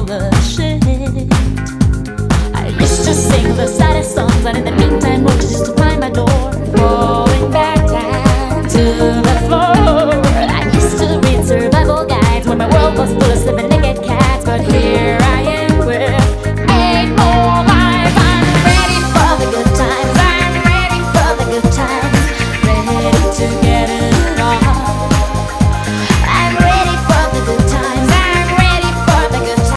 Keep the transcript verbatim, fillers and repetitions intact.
full of shit. I used to sing the saddest songs, and in the meantime, roaches used to find my door.